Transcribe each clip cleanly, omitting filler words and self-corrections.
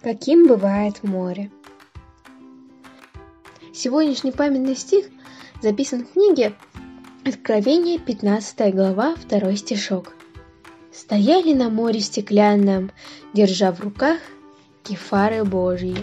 Каким бывает море. Сегодняшний памятный стих записан в книге Откровение, 15 глава, 2 стишок. Стояли на море стеклянном, держа в руках кефары Божьи.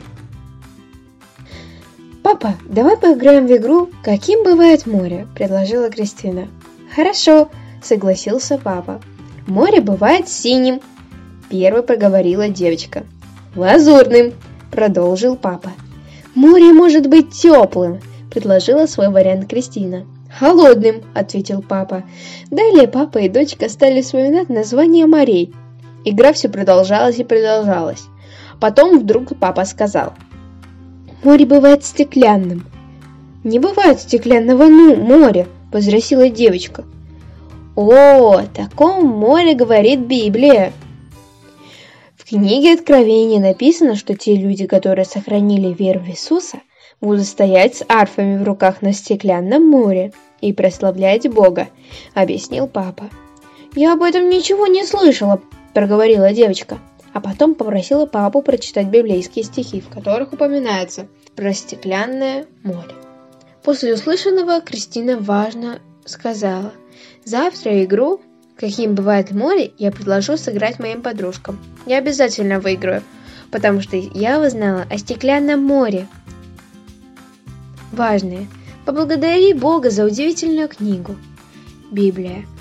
«Папа, давай поиграем в игру «Каким бывает море», – предложила Кристина. «Хорошо», – согласился папа. «Море бывает синим», – первой проговорила девочка. «Лазурным», – продолжил папа. «Море может быть теплым», – предложила свой вариант Кристина. «Холодным», – ответил папа. Далее папа и дочка стали вспоминать названия морей. Игра все продолжалась и продолжалась. Потом вдруг папа сказал: «Море бывает стеклянным». «Не бывает стеклянного моря», – возразила девочка. «О, таком море говорит Библия». В книге Откровения написано, что те люди, которые сохранили веру в Иисуса, будут стоять с арфами в руках на стеклянном море и прославлять Бога, объяснил папа. «Я об этом ничего не слышала», – проговорила девочка, а потом попросила папу прочитать библейские стихи, в которых упоминается про стеклянное море. После услышанного Кристина важно сказала: «Завтра игру «Каким бывает море» я предложу сыграть моим подружкам. Я обязательно выиграю, потому что я узнала о стеклянном море». Важное. Поблагодари Бога за удивительную книгу. Библия.